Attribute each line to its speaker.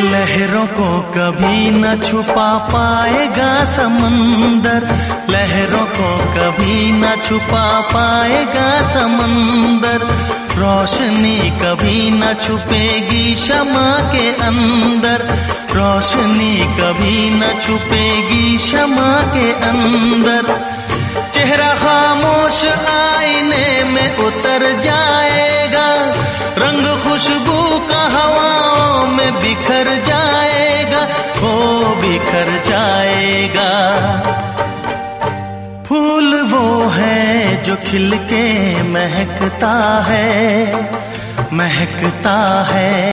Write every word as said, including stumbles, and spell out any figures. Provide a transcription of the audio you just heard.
Speaker 1: लहरों को कभी न छुपा पाएगा समंदर, लहरों को कभी न छुपा पाएगा समंदर। रोशनी कभी न छुपेगी शमा के अंदर, रोशनी कभी न छुपेगी शमा के अंदर। चेहरा खामोश आईने में उतर जाएगा, रंग खुशबू का हवाओं में बिखर जाएगा, हो बिखर जाएगा। फूल वो है जो खिल के महकता है, महकता है।